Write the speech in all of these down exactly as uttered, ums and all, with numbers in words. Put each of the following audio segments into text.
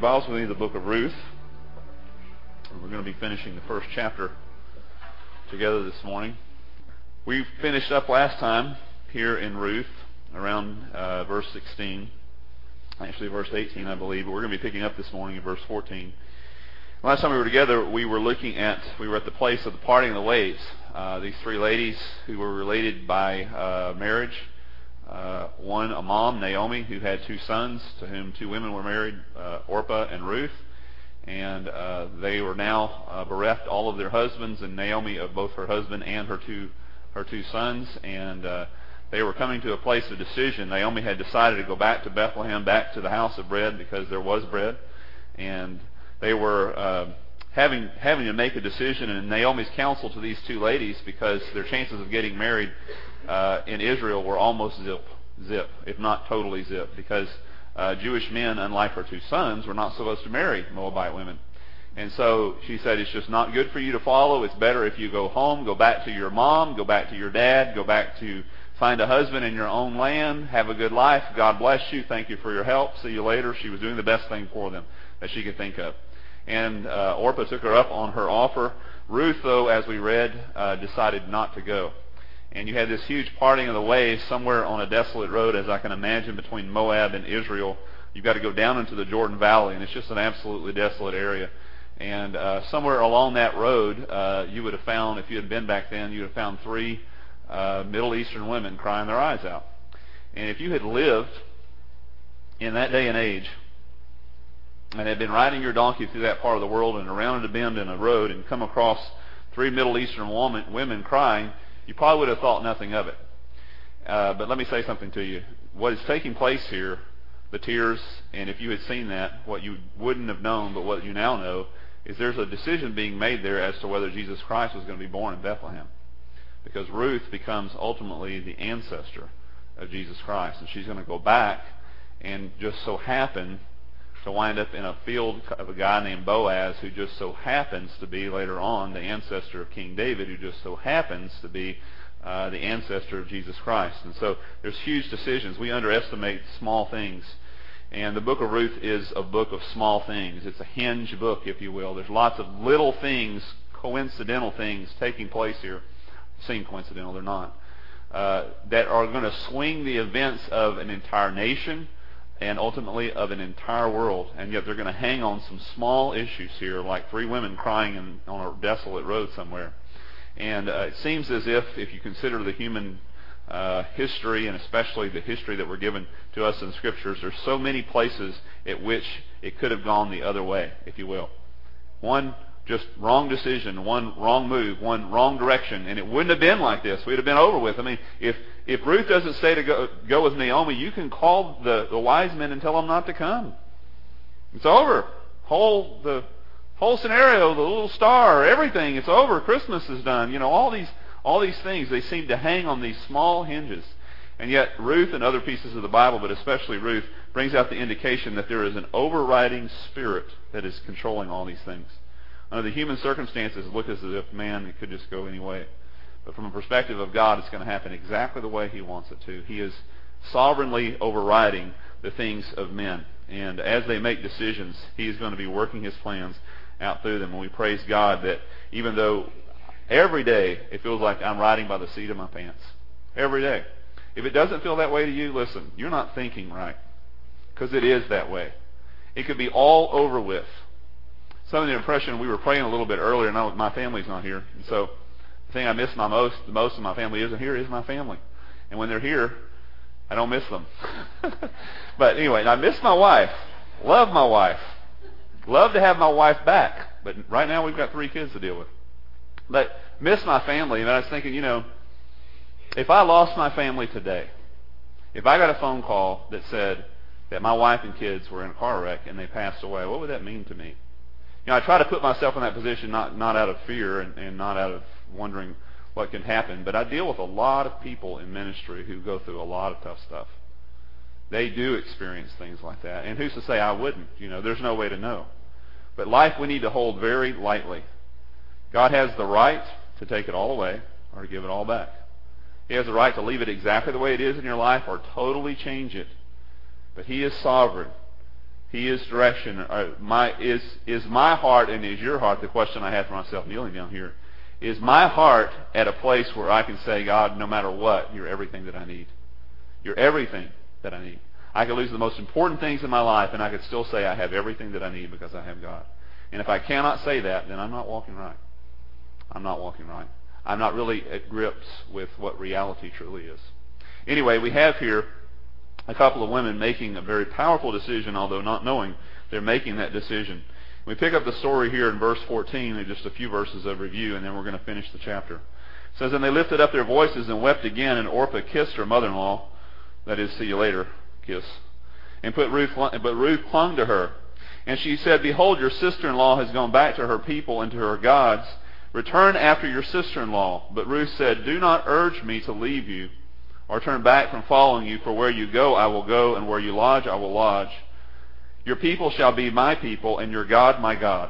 Bibles with me, the book of Ruth. And we're going to be finishing the first chapter together this morning. We finished up last time here in Ruth around uh, verse sixteen, actually verse eighteen, I believe, but we're going to be picking up this morning in verse fourteen. Last time we were together, we were looking at, we were at the place of the parting of the ways. Uh, these three ladies who were related by uh, marriage. Uh, one, a mom, Naomi, who had two sons, to whom two women were married, uh, Orpah and Ruth. And uh, they were now uh, bereft, all of their husbands, and Naomi of both her husband and her two her two sons. And uh, they were coming to a place of decision. Naomi had decided to go back to Bethlehem, back to the house of bread, because there was bread. And they were uh, having having to make a decision. And Naomi's counsel to these two ladies, because their chances of getting married Uh, in Israel were almost zip, zip, if not totally zip, because uh, Jewish men, unlike her two sons, were not supposed to marry Moabite women. And so she said, it's just not good for you to follow. It's better if you go home, go back to your mom, go back to your dad, go back to find a husband in your own land, have a good life. God bless you. Thank you for your help. See you later. She was doing the best thing for them that she could think of. And uh, Orpah took her up on her offer. Ruth, though, as we read, uh, decided not to go. And you had this huge parting of the ways somewhere on a desolate road, as I can imagine, between Moab and Israel. You've got to go down into the Jordan Valley, and it's just an absolutely desolate area. And uh, somewhere along that road, uh, you would have found, if you had been back then, you would have found three uh, Middle Eastern women crying their eyes out. And if you had lived in that day and age, and had been riding your donkey through that part of the world and around a bend in a road and come across three Middle Eastern woman, women crying, you probably would have thought nothing of it. Uh, but let me say something to you. What is taking place here, the tears, and if you had seen that, what you wouldn't have known, but what you now know, is there's a decision being made there as to whether Jesus Christ was going to be born in Bethlehem. Because Ruth becomes ultimately the ancestor of Jesus Christ. And she's going to go back and just so happen to wind up in a field of a guy named Boaz, who just so happens to be, later on, the ancestor of King David, who just so happens to be uh, the ancestor of Jesus Christ. And so there's huge decisions. We underestimate small things. And the book of Ruth is a book of small things. It's a hinge book, if you will. There's lots of little things, coincidental things taking place here. Seem coincidental, they're not. Uh, that are going to swing the events of an entire nation, and ultimately of an entire world. And yet they're going to hang on some small issues here, like three women crying in, on a desolate road somewhere. And uh, it seems as if, if you consider the human uh, history, and especially the history that we're given to us in the Scriptures, there's so many places at which it could have gone the other way, if you will. One just wrong decision, one wrong move, one wrong direction, and it wouldn't have been like this. We'd have been over with. I mean, if if Ruth doesn't say to go, go with Naomi, you can call the, the wise men and tell them not to come. It's over. Whole the whole scenario, the little star, everything, it's over. Christmas is done. You know, all these all these things, they seem to hang on these small hinges. And yet Ruth and other pieces of the Bible, but especially Ruth, brings out the indication that there is an overriding spirit that is controlling all these things. Under the human circumstances, it looks as if, man, it could just go any way. But from a perspective of God, it's going to happen exactly the way He wants it to. He is sovereignly overriding the things of men. And as they make decisions, He is going to be working His plans out through them. And we praise God that even though every day it feels like I'm riding by the seat of my pants. Every day. If it doesn't feel that way to you, listen, you're not thinking right. Because it is that way. It could be all over with. Some of the impression, we were praying a little bit earlier, and I, my family's not here. And so the thing I miss my most, the most of my family isn't here, is my family. And when they're here, I don't miss them. But anyway, I miss my wife. Love my wife. Love to have my wife back. But right now we've got three kids to deal with. But miss my family. And I was thinking, you know, if I lost my family today, if I got a phone call that said that my wife and kids were in a car wreck and they passed away, what would that mean to me? You know, I try to put myself in that position, not not out of fear and, and not out of wondering what can happen, but I deal with a lot of people in ministry who go through a lot of tough stuff. They do experience things like that. And who's to say I wouldn't? You know, there's no way to know. But life we need to hold very lightly. God has the right to take it all away or to give it all back. He has the right to leave it exactly the way it is in your life or totally change it. But He is sovereign. He is direction. Uh, my is is my heart and is your heart, the question I have for myself kneeling down here, is my heart at a place where I can say, God, no matter what, you're everything that I need. You're everything that I need. I could lose the most important things in my life, and I could still say I have everything that I need because I have God. And if I cannot say that, then I'm not walking right. I'm not walking right. I'm not really at grips with what reality truly is. Anyway, we have here a couple of women making a very powerful decision, although not knowing they're making that decision. We pick up the story here in verse fourteen, in just a few verses of review, and then we're going to finish the chapter. It says, and they lifted up their voices and wept again, and Orpah kissed her mother-in-law, that is, see you later kiss, and put Ruth, but Ruth clung to her. And she said, behold, your sister-in-law has gone back to her people and to her gods. Return after your sister-in-law. But Ruth said, do not urge me to leave you or turn back from following you, for where you go I will go, and where you lodge I will lodge. Your people shall be my people, and your God my God.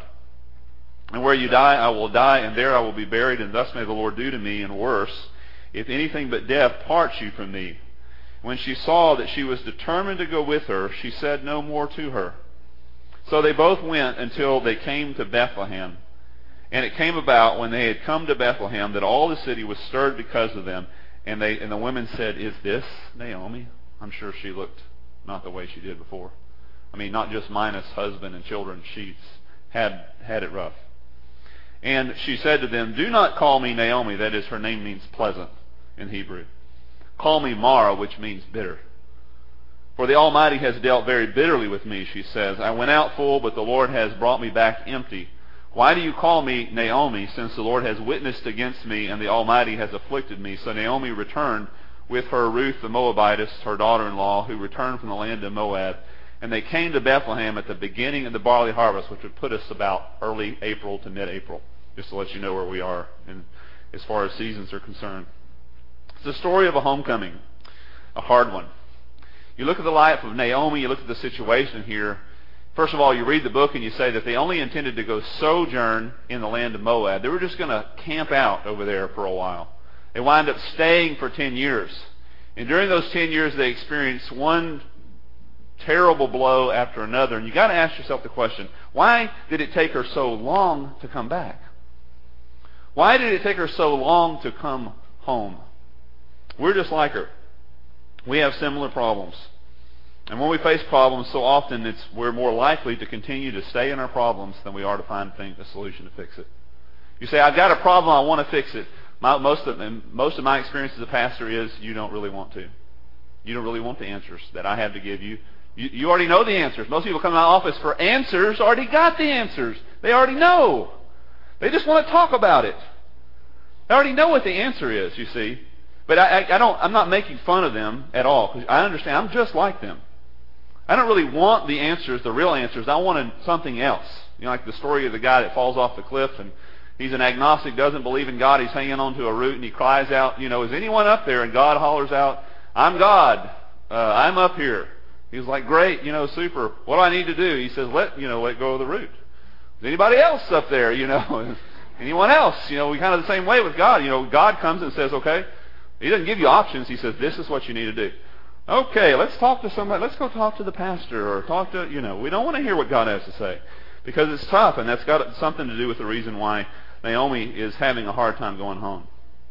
And where you die I will die, and there I will be buried, and thus may the Lord do to me, and worse, if anything but death parts you from me. When she saw that she was determined to go with her, she said no more to her. So they both went until they came to Bethlehem. And it came about, when they had come to Bethlehem, that all the city was stirred because of them. And they and the women said, is this Naomi? I'm sure she looked not the way she did before. I mean, not just minus husband and children. She had, had it rough. And she said to them, do not call me Naomi. That is, her name means pleasant in Hebrew. Call me Mara, which means bitter. For the Almighty has dealt very bitterly with me, she says. I went out full, but the Lord has brought me back empty. Why do you call me Naomi, since the Lord has witnessed against me, and the Almighty has afflicted me? So Naomi returned with her Ruth the Moabitess, her daughter-in-law, who returned from the land of Moab. And they came to Bethlehem at the beginning of the barley harvest, which would put us about early April to mid-April, just to let you know where we are in, as far as seasons are concerned. It's the story of a homecoming, a hard one. You look at the life of Naomi, you look at the situation here. First of all, you read the book and you say that they only intended to go sojourn in the land of Moab. They were just going to camp out over there for a while. They wind up staying for ten years. And during those ten years, they experienced one terrible blow after another. And you got to ask yourself the question, why did it take her so long to come back? Why did it take her so long to come home? We're just like her. We have similar problems. And when we face problems, so often it's we're more likely to continue to stay in our problems than we are to find a solution to fix it. You say, I've got a problem, I want to fix it. My, most, of, most of my experience as a pastor is you don't really want to. You don't really want the answers that I have to give you. You, you already know the answers. Most people come to my office for answers, already got the answers. They already know. They just want to talk about it. They already know what the answer is, you see. But I, I, I don't, I'm not making fun of them at all, because I understand I'm just like them. I don't really want the answers, the real answers. I wanted something else. You know, like the story of the guy that falls off the cliff, and he's an agnostic, doesn't believe in God. He's hanging onto a root, and he cries out, you know, is anyone up there? And God hollers out, I'm God. Uh, I'm up here. He's like, great, you know, super. What do I need to do? He says, let, you know, let go of the root. Is anybody else up there, you know? Anyone else? You know, we kind of the same way with God. You know, God comes and says, okay, He doesn't give you options. He says, this is what you need to do. Okay, let's talk to somebody. Let's go talk to the pastor or talk to, you know, we don't want to hear what God has to say because it's tough, and that's got something to do with the reason why Naomi is having a hard time going home.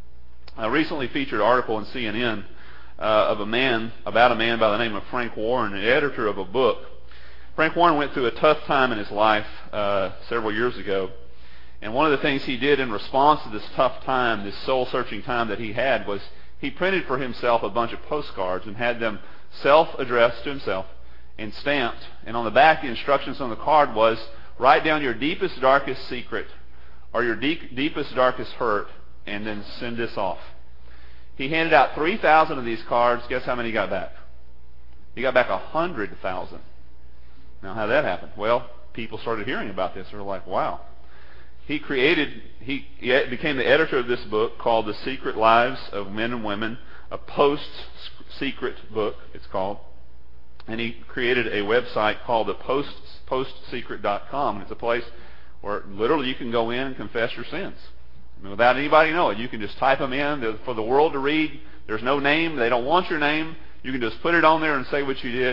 I recently featured an article in C N N uh, of a man, about a man by the name of Frank Warren, the editor of a book. Frank Warren went through a tough time in his life uh, several years ago, and one of the things he did in response to this tough time, this soul-searching time that he had, was he printed for himself a bunch of postcards and had them self-addressed to himself and stamped. And on the back, the instructions on the card was, write down your deepest, darkest secret or your deep, deepest, darkest hurt, and then send this off. He handed out three thousand of these cards. Guess how many he got back? He got back one hundred thousand. Now, how did that happen? Well, people started hearing about this. They were like, wow. He created, he became the editor of this book called The Secret Lives of Men and Women, a post-secret book, it's called. And he created a website called the post, post secret dot com. And it's a place where literally you can go in and confess your sins. I mean, without anybody knowing. You can just type them in for the world to read. There's no name. They don't want your name. You can just put it on there and say what you did.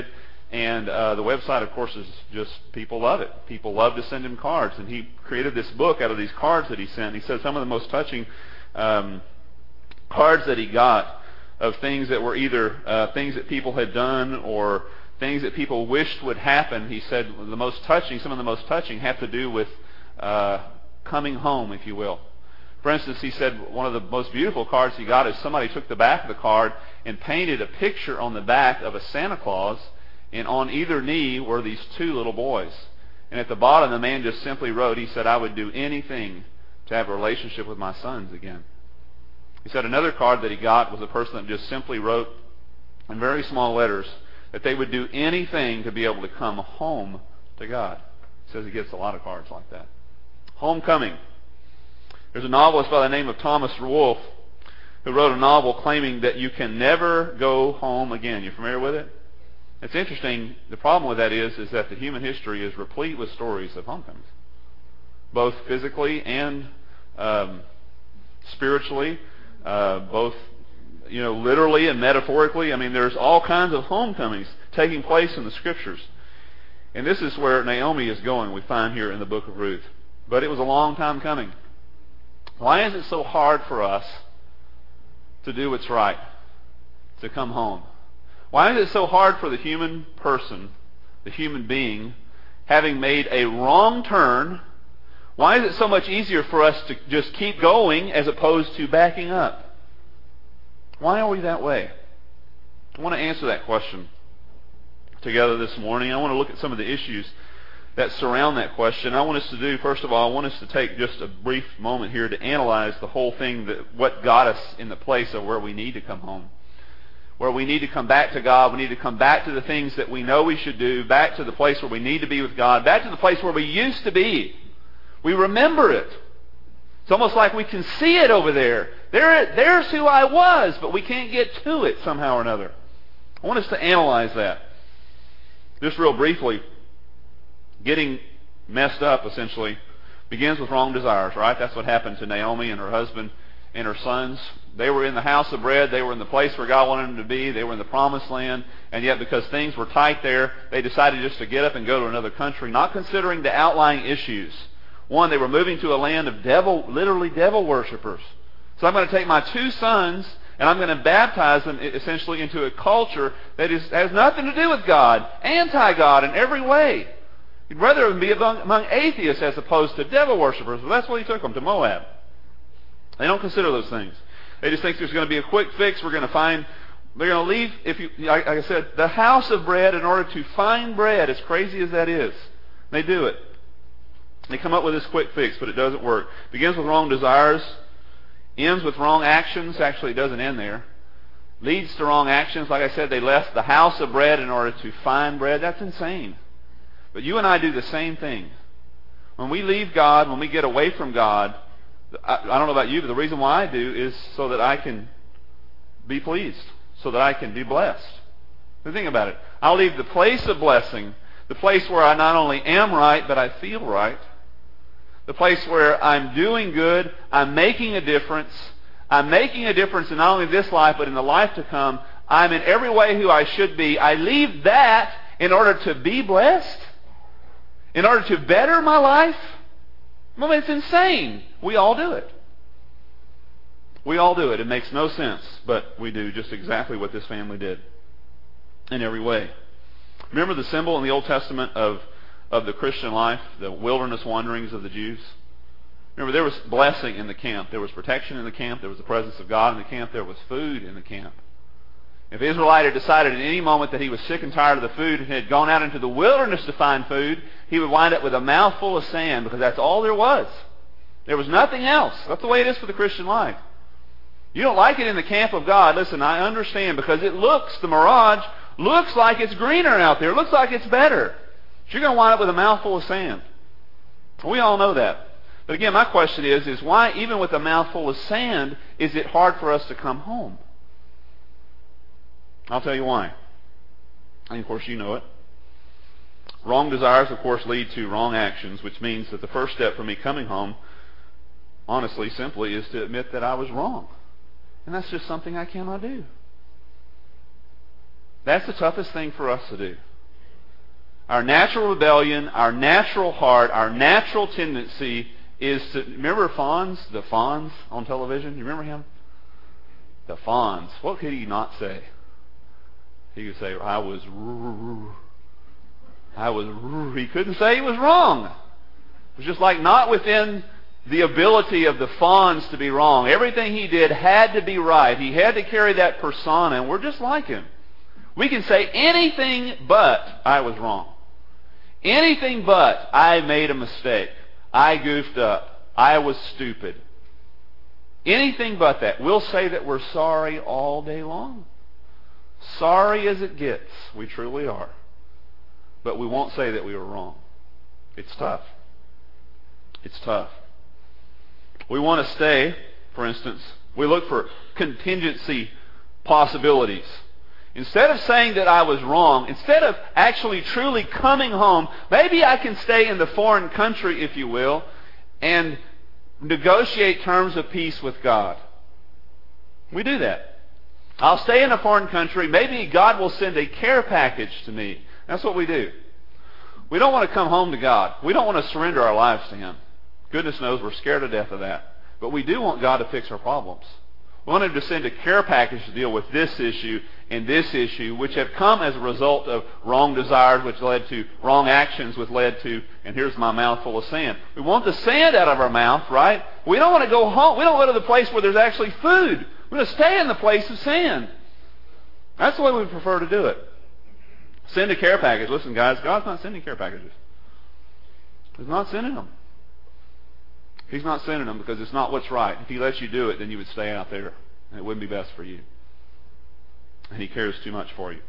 And uh, the website, of course, is just, people love it. People love to send him cards. And he created this book out of these cards that he sent. He said some of the most touching um, cards that he got of things that were either uh, things that people had done or things that people wished would happen. He said the most touching, some of the most touching have to do with uh, coming home, if you will. For instance, he said one of the most beautiful cards he got is somebody took the back of the card and painted a picture on the back of a Santa Claus, and on either knee were these two little boys. And at the bottom, the man just simply wrote, he said, "I would do anything to have a relationship with my sons again." He said another card that he got was a person that just simply wrote in very small letters that they would do anything to be able to come home to God. He says he gets a lot of cards like that. Homecoming. There's a novelist by the name of Thomas Wolfe who wrote a novel claiming that you can never go home again. You familiar with it? It's interesting. The problem with that is, is that the human history is replete with stories of homecomings, both physically and um, spiritually, uh, both you know literally and metaphorically. I mean, there's all kinds of homecomings taking place in the Scriptures, and this is where Naomi is going. We find here in the book of Ruth, but it was a long time coming. Why is it so hard for us to do what's right, to come home? Why is it so hard for the human person, the human being, having made a wrong turn? Why is it so much easier for us to just keep going as opposed to backing up? Why are we that way? I want to answer that question together this morning. I want to look at some of the issues that surround that question. I want us to do, first of all, I want us to take just a brief moment here to analyze the whole thing, that what got us in the place of where we need to come home. Where we need to come back to God. We need to come back to the things that we know we should do, back to the place where we need to be with God, back to the place where we used to be. We remember it. It's almost like we can see it over there. There, there's who I was, but we can't get to it somehow or another. I want us to analyze that. Just real briefly, getting messed up, essentially, begins with wrong desires, right? That's what happened to Naomi and her husband and her sons. They were in the house of bread. They were in the place where God wanted them to be. They were in the promised land. And yet, because things were tight there, they decided just to get up and go to another country, not considering the outlying issues. One, they were moving to a land of devil, literally devil worshipers. So I'm going to take my two sons and I'm going to baptize them essentially into a culture that is, has nothing to do with God, anti-God in every way. He'd rather be among, among atheists as opposed to devil worshippers. Well, that's what he took them, to Moab. They don't consider those things. They just think there's going to be a quick fix. We're going to find, they're going to leave, if you, like I said, the house of bread in order to find bread, as crazy as that is. They do it. They come up with this quick fix, but it doesn't work. Begins with wrong desires, ends with wrong actions. Actually, it doesn't end there. Leads to wrong actions. Like I said, they left the house of bread in order to find bread. That's insane. But you and I do the same thing. When we leave God, when we get away from God, I, I don't know about you, but the reason why I do is so that I can be pleased, so that I can be blessed. So think about it. I'll leave the place of blessing, the place where I not only am right, but I feel right, the place where I'm doing good, I'm making a difference, I'm making a difference in not only this life, but in the life to come. I'm in every way who I should be. I leave that in order to be blessed, in order to better my life. I mean, it's insane. We all do it. We all do it. It makes no sense, but we do just exactly what this family did in every way. Remember the symbol in the Old Testament of, of the Christian life, the wilderness wanderings of the Jews? Remember, there was blessing in the camp. There was protection in the camp. There was the presence of God in the camp. There was food in the camp. If the Israelite had decided at any moment that he was sick and tired of the food and had gone out into the wilderness to find food, he would wind up with a mouthful of sand, because that's all there was. There was nothing else. That's the way it is for the Christian life. You don't like it in the camp of God. Listen, I understand, because it looks, the mirage looks like it's greener out there. It looks like it's better. But you're going to wind up with a mouthful of sand. We all know that. But again, my question is, is why, even with a mouthful of sand, is it hard for us to come home? I'll tell you why. And of course you know it. Wrong desires, of course, lead to wrong actions, which means that the first step for me coming home, honestly, simply, is to admit that I was wrong. And that's just something I cannot do. That's the toughest thing for us to do. Our natural rebellion, our natural heart, our natural tendency is to... Remember Fonz? The Fonz on television? You remember him? The Fonz. What could he not say? He could say, I was... I was... He couldn't say he was wrong. It was just like not within the ability of the Fonz to be wrong. Everything he did had to be right. He had to carry that persona, and we're just like him. We can say anything but I was wrong. Anything but I made a mistake. I goofed up. I was stupid. Anything but that. We'll say that we're sorry all day long. Sorry as it gets. We truly are. But we won't say that we were wrong. It's tough. It's tough. We want to stay, for instance, we look for contingency possibilities. Instead of saying that I was wrong, instead of actually truly coming home, maybe I can stay in the foreign country, if you will, and negotiate terms of peace with God. We do that. I'll stay in a foreign country. Maybe God will send a care package to me. That's what we do. We don't want to come home to God. We don't want to surrender our lives to Him. Goodness knows we're scared to death of that. But we do want God to fix our problems. We want Him to send a care package to deal with this issue and this issue, which have come as a result of wrong desires, which led to wrong actions, which led to, and here's my mouth full of sand. We want the sand out of our mouth, right? We don't want to go home. We don't go to the place where there's actually food. We want to stay in the place of sand. That's the way we prefer to do it. Send a care package. Listen, guys, God's not sending care packages. He's not sending them. He's not sending them because it's not what's right. If He lets you do it, then you would stay out there, and it wouldn't be best for you. And He cares too much for you.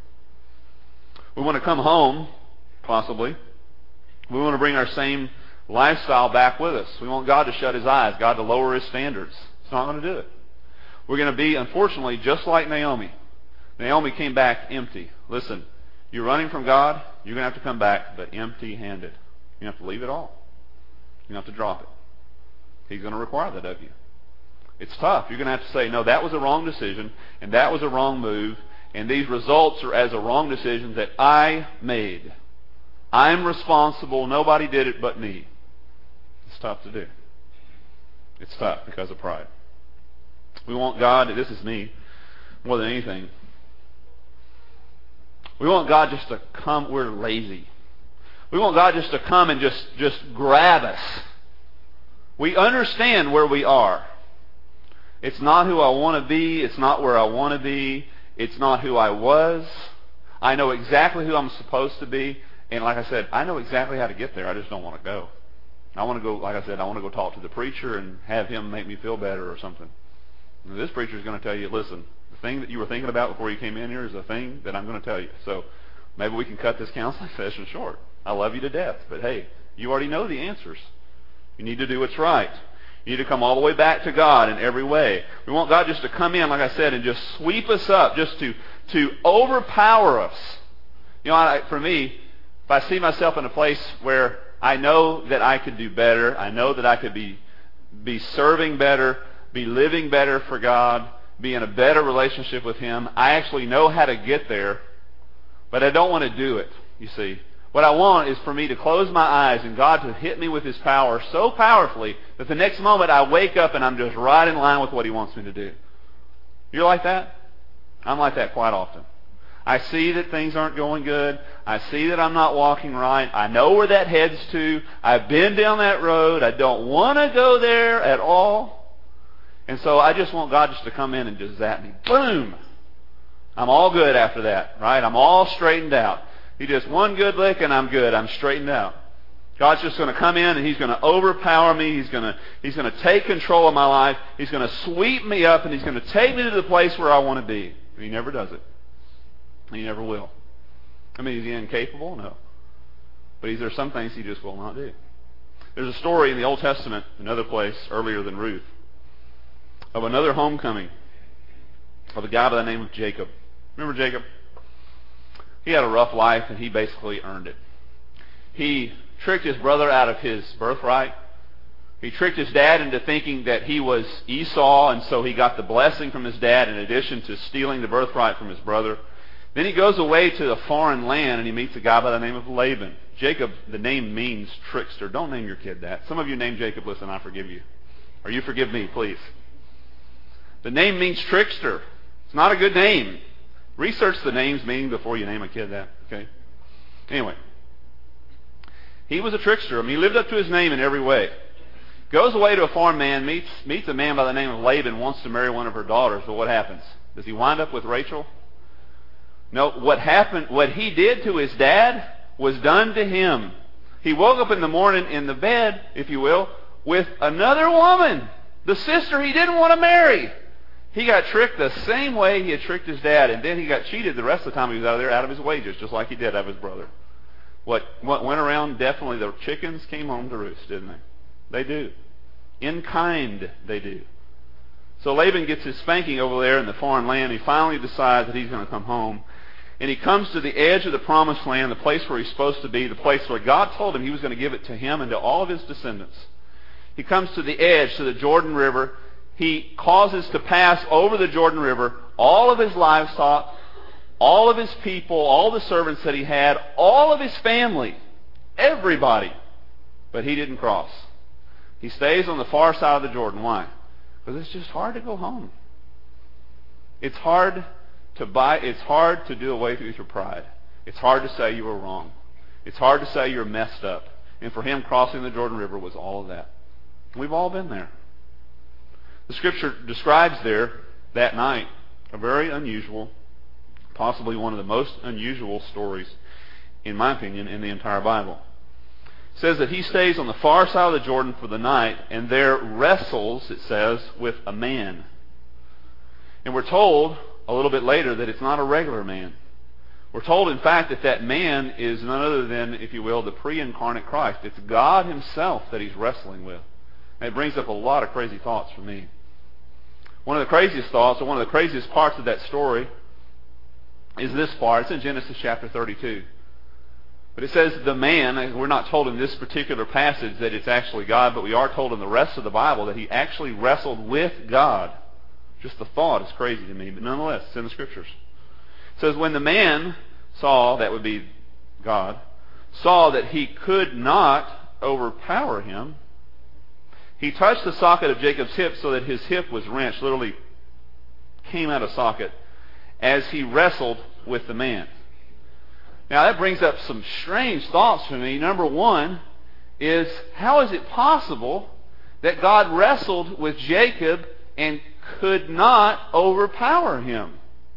We want to come home, possibly. We want to bring our same lifestyle back with us. We want God to shut His eyes, God to lower His standards. It's not going to do it. We're going to be, unfortunately, just like Naomi. Naomi came back empty. Listen, you're running from God, you're going to have to come back, but empty-handed. You have to leave it all. You have to drop it. He's going to require that of you. It's tough. You're going to have to say, no, that was a wrong decision, and that was a wrong move, and these results are as a wrong decision that I made. I'm responsible. Nobody did it but me. It's tough to do. It's tough because of pride. We want God, this is me, more than anything. We want God just to come. We're lazy. We want God just to come and just, just grab us. We understand where we are. It's not who I want to be. It's not where I want to be. It's not who I was. I know exactly who I'm supposed to be. And like I said, I know exactly how to get there. I just don't want to go. I want to go, like I said, I want to go talk to the preacher and have him make me feel better or something. And this preacher is going to tell you, listen, the thing that you were thinking about before you came in here is a thing that I'm going to tell you. So maybe we can cut this counseling session short. I love you to death. But hey, you already know the answers. You need to do what's right. You need to come all the way back to God in every way. We want God just to come in, like I said, and just sweep us up, just to, to overpower us. You know, I, for me, if I see myself in a place where I know that I could do better, I know that I could be, be serving better, be living better for God, be in a better relationship with Him, I actually know how to get there, but I don't want to do it, you see. What I want is for me to close my eyes and God to hit me with His power so powerfully that the next moment I wake up and I'm just right in line with what He wants me to do. You're like that? I'm like that quite often. I see that things aren't going good. I see that I'm not walking right. I know where that heads to. I've been down that road. I don't want to go there at all. And so I just want God just to come in and just zap me. Boom! I'm all good after that, right? I'm all straightened out. He just one good lick and I'm good. I'm straightened out. God's just going to come in and He's going to overpower me. He's going to, He's going to take control of my life. He's going to sweep me up and He's going to take me to the place where I want to be. And He never does it. He never will. I mean, is He incapable? No. But is there some things He just will not do. There's a story in the Old Testament, another place earlier than Ruth, of another homecoming of a guy by the name of Jacob. Remember Jacob? He had a rough life and he basically earned it. He tricked his brother out of his birthright. He tricked his dad into thinking that he was Esau, and so he got the blessing from his dad in addition to stealing the birthright from his brother. Then he goes away to a foreign land and he meets a guy by the name of Laban. Jacob, the name means trickster. Don't name your kid that. Some of you name Jacob, listen, I forgive you. Or you forgive me, please. The name means trickster. It's not a good name. Research the name's meaning before you name a kid that, okay? Anyway. He was a trickster. I mean, he lived up to his name in every way. Goes away to a foreign man, meets, meets a man by the name of Laban, wants to marry one of her daughters. But what happens? Does he wind up with Rachel? No, what happened, what he did to his dad was done to him. He woke up in the morning in the bed, if you will, with another woman, the sister he didn't want to marry. He got tricked the same way he had tricked his dad, and then he got cheated the rest of the time he was out of there, out of his wages, just like he did out of his brother. What, what went around, definitely the chickens came home to roost, didn't they? They do. In kind, they do. So Laban gets his spanking over there in the foreign land. He finally decides that he's going to come home. And he comes to the edge of the promised land, the place where he's supposed to be, the place where God told him he was going to give it to him and to all of his descendants. He comes to the edge, to the Jordan River. He causes to pass over the Jordan River all of his livestock, all of his people, all the servants that he had, all of his family, everybody. But he didn't cross. He stays on the far side of the Jordan. Why? Because it's just hard to go home. It's hard to buy. It's hard to do away with your pride. It's hard to say you were wrong. It's hard to say you're messed up. And for him, crossing the Jordan River was all of that. We've all been there. The Scripture describes there that night a very unusual, possibly one of the most unusual stories, in my opinion, in the entire Bible. It says that he stays on the far side of the Jordan for the night and there wrestles, it says, with a man. And we're told a little bit later that it's not a regular man. We're told, in fact, that that man is none other than, if you will, the pre-incarnate Christ. It's God himself that he's wrestling with. And it brings up a lot of crazy thoughts for me. One of the craziest thoughts, or one of the craziest parts of that story, is this part. It's in Genesis chapter thirty-two. But it says the man, we're not told in this particular passage that it's actually God, but we are told in the rest of the Bible that he actually wrestled with God. Just the thought is crazy to me, but nonetheless, it's in the Scriptures. It says, when the man saw, that would be God, saw that he could not overpower him, he touched the socket of Jacob's hip so that his hip was wrenched, literally came out of socket, as he wrestled with the man. Now that brings up some strange thoughts for me. Number one is, how is it possible that God wrestled with Jacob and could not overpower him?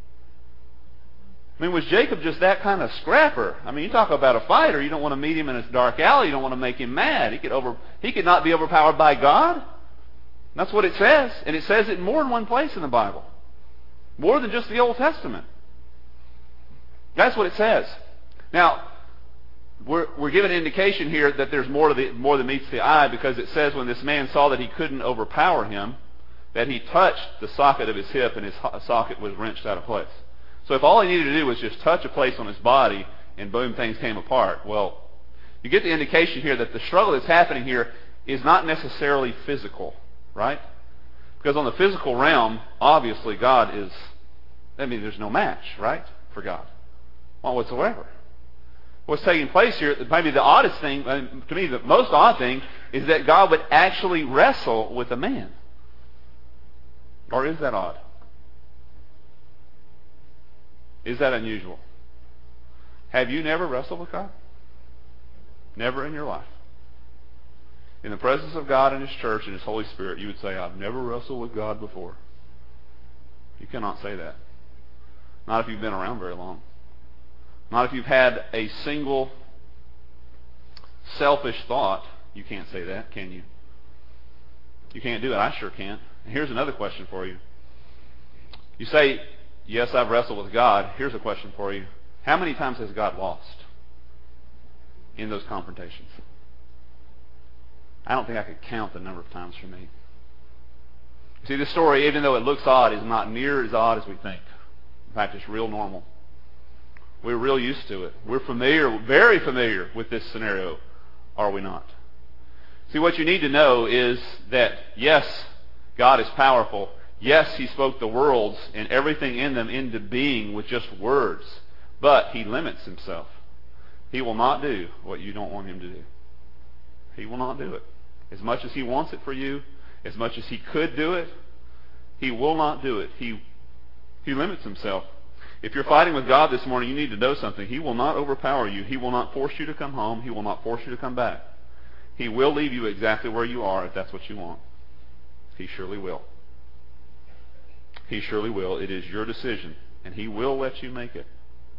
I mean, was Jacob just that kind of scrapper? I mean, you talk about a fighter, you don't want to meet him in a dark alley, you don't want to make him mad. He could over, he could not be overpowered by God. That's what it says. And it says it in more than one place in the Bible. More than just the Old Testament. That's what it says. Now, we're, we're given an indication here that there's more to the, more than meets the eye, because it says when this man saw that he couldn't overpower him, that he touched the socket of his hip and his socket was wrenched out of place. So if all he needed to do was just touch a place on his body and boom, things came apart. Well, you get the indication here that the struggle that's happening here is not necessarily physical, right? Because on the physical realm, obviously God is, I mean, there's no match, right, for God. Not whatsoever. What's taking place here, maybe the oddest thing, to me the most odd thing, is that God would actually wrestle with a man. Or is that odd? Is that unusual? Have you never wrestled with God? Never in your life. In the presence of God and His church and His Holy Spirit, you would say, I've never wrestled with God before. You cannot say that. Not if you've been around very long. Not if you've had a single selfish thought. You can't say that, can you? You can't do it. I sure can't. And here's another question for you. You say, yes, I've wrestled with God. Here's a question for you. How many times has God lost in those confrontations? I don't think I could count the number of times for me. See, this story, even though it looks odd, is not near as odd as we think. In fact, it's real normal. We're real used to it. We're familiar, very familiar with this scenario, are we not? See, what you need to know is that, yes, God is powerful. Yes, He spoke the worlds and everything in them into being with just words. But he limits himself. He will not do what you don't want him to do. He will not do it. As much as he wants it for you, as much as he could do it, he will not do it. He, he limits himself. If you're fighting with God this morning, you need to know something. He will not overpower you. He will not force you to come home. He will not force you to come back. He will leave you exactly where you are if that's what you want. He surely will. He surely will. It is your decision, and he will let you make it.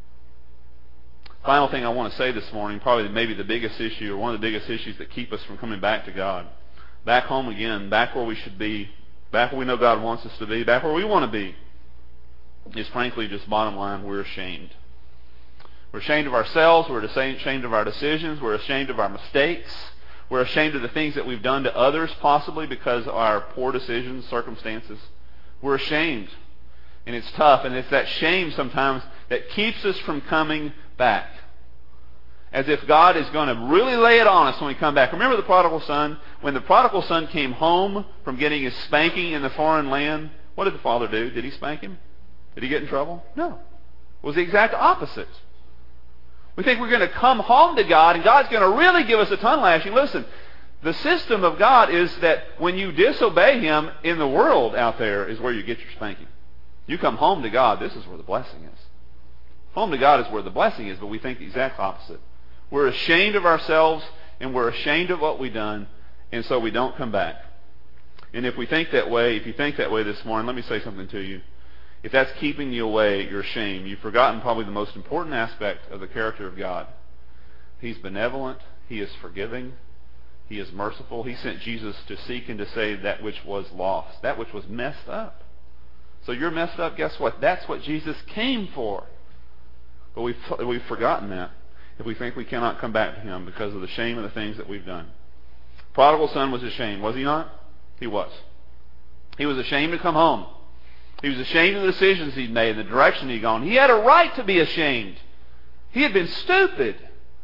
Final thing I want to say this morning, probably maybe the biggest issue, or one of the biggest issues that keep us from coming back to God. Back home again, back where we should be, back where we know God wants us to be, back where we want to be, is frankly just bottom line, we're ashamed. We're ashamed of ourselves, we're ashamed of our decisions, we're ashamed of our mistakes, we're ashamed of the things that we've done to others, possibly because of our poor decisions, circumstances. We're ashamed. And it's tough, and it's that shame sometimes that keeps us from coming back. As if God is going to really lay it on us when we come back. Remember the prodigal son? When the prodigal son came home from getting his spanking in the foreign land, what did the father do? Did he spank him? Did he get in trouble? No. It was the exact opposite. We think we're going to come home to God and God's going to really give us a ton lashing. Listen, the system of God is that when you disobey him in the world out there is where you get your spanking. You come home to God, this is where the blessing is. Home to God is where the blessing is, but we think the exact opposite. We're ashamed of ourselves and we're ashamed of what we've done, and so we don't come back. And if we think that way, if you think that way this morning, let me say something to you. If that's keeping you away, you're ashamed. You've forgotten probably the most important aspect of the character of God. He's benevolent. He is forgiving. He is merciful. He sent Jesus to seek and to save that which was lost, that which was messed up. So you're messed up, guess what? That's what Jesus came for. But we've, we've forgotten that if we think we cannot come back to him because of the shame of the things that we've done. Prodigal son was ashamed, was he not? He was. He was ashamed to come home. He was ashamed of the decisions he'd made, the direction he'd gone. He had a right to be ashamed. He had been stupid.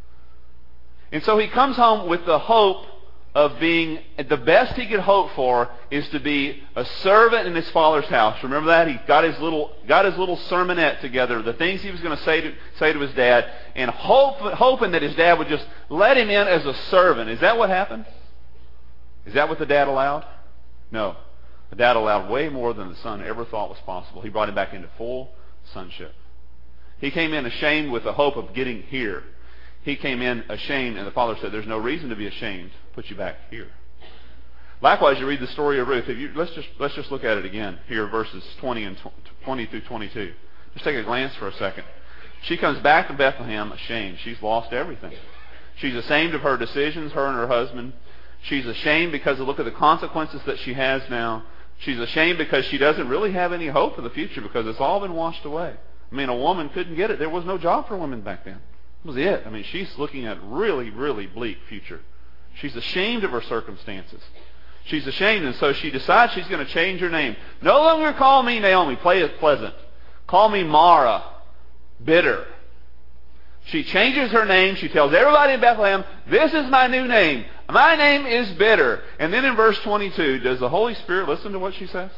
And so he comes home with the hope of being, the best he could hope for is to be a servant in his father's house. Remember that? He got his little got his little sermonette together, the things he was going to say to say to his dad, and hope, hoping that his dad would just let him in as a servant. Is that what happened? Is that what the dad allowed? No. The dad allowed way more than the son ever thought was possible. He brought him back into full sonship. He came in ashamed with the hope of getting here. He came in ashamed, and the father said, there's no reason to be ashamed. Put you back here. Likewise, you read the story of Ruth. If you, let's just let's just look at it again here, verses twenty and twenty through twenty-two. Just take a glance for a second. She comes back to Bethlehem ashamed. She's lost everything. She's ashamed of her decisions, her and her husband. She's ashamed because of look at the consequences that she has now. She's ashamed because she doesn't really have any hope for the future because it's all been washed away. I mean, a woman couldn't get it. There was no job for women back then. That was it. I mean, she's looking at a really, really bleak future. She's ashamed of her circumstances. She's ashamed, and so she decides she's going to change her name. No longer call me Naomi, play it pleasant. Call me Mara, bitter. She changes her name. She tells everybody in Bethlehem, this is my new name. My name is bitter. And then in verse twenty-two, does the Holy Spirit listen to what she says?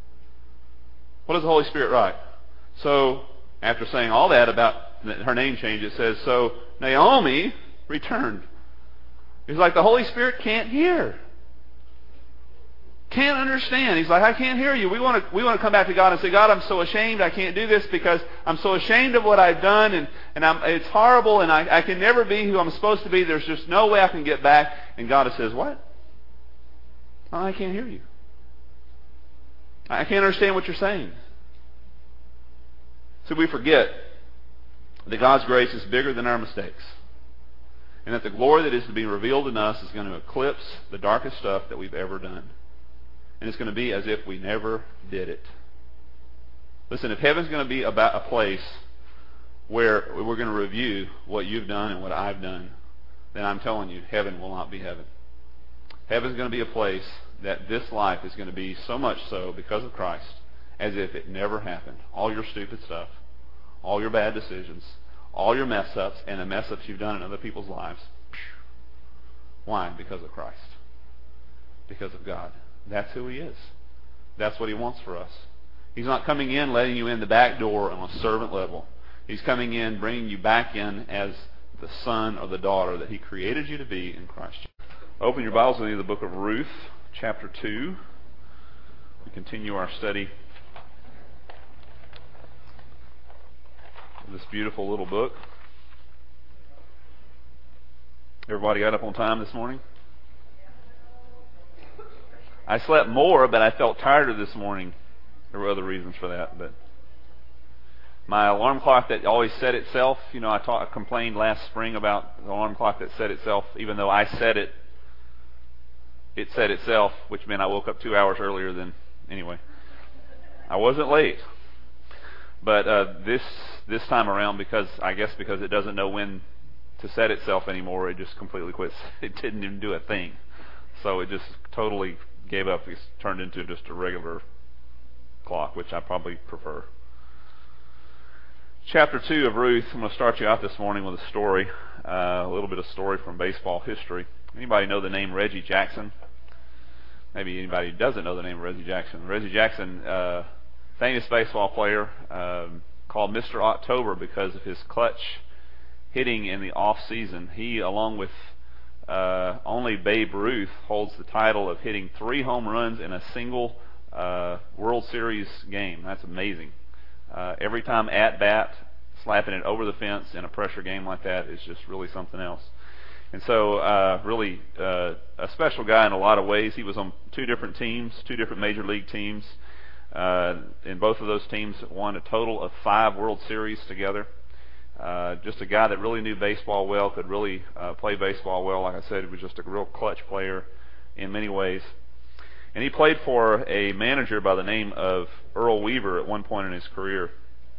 What does the Holy Spirit write? So, after saying all that about her name change, it says, so Naomi returned. It's like the Holy Spirit can't hear. Can't understand. He's like, I can't hear you. We want to we want to come back to God and say, God, I'm so ashamed. I can't do this because I'm so ashamed of what I've done, and, and I'm, it's horrible, and I, I can never be who I'm supposed to be. There's just no way I can get back. And God says, what? Oh, I can't hear you. I can't understand what you're saying. So we forget that God's grace is bigger than our mistakes. And that the glory that is to be revealed in us is going to eclipse the darkest stuff that we've ever done. And it's going to be as if we never did it. Listen, if heaven's going to be about a place where we're going to review what you've done and what I've done, then I'm telling you, heaven will not be heaven. Heaven's going to be a place that this life is going to be so much so because of Christ as if it never happened. All your stupid stuff, all your bad decisions, all your mess-ups and the mess-ups you've done in other people's lives. Why? Because of Christ. Because of God. That's who He is. That's what He wants for us. He's not coming in, letting you in the back door on a servant level. He's coming in, bringing you back in as the son or the daughter that He created you to be in Christ. Open your Bibles with me to the book of Ruth, chapter two. We continue our study of this beautiful little book. Everybody got up on time this morning? I slept more, but I felt tired this morning. There were other reasons for that, but my alarm clock that always set itself, you know, I, talk, I complained last spring about the alarm clock that set itself, even though I set it, it set itself, which meant I woke up two hours earlier than, anyway. I wasn't late. But uh, this this time around, because I guess because it doesn't know when to set itself anymore, it just completely quits. It didn't even do a thing. So it just totally gave up. It's turned into just a regular clock, which I probably prefer. Chapter two of Ruth. I'm going to start you out this morning with a story, uh, a little bit of story from baseball history. Anybody know the name Reggie Jackson? Maybe anybody who doesn't know the name Reggie Jackson. Reggie Jackson, uh, famous baseball player, um, called Mister October because of his clutch hitting in the off season. He, along with uh, only Babe Ruth, holds the title of hitting three home runs in a single uh, World Series game. That's amazing. Uh, every time at bat, slapping it over the fence in a pressure game like that is just really something else. And so, uh, really, uh, a special guy in a lot of ways. He was on two different teams, two different major league teams. Uh, and both of those teams won a total of five World Series together. Uh, just a guy that really knew baseball well, could really uh, play baseball well. Like I said, he was just a real clutch player in many ways. And he played for a manager by the name of Earl Weaver at one point in his career.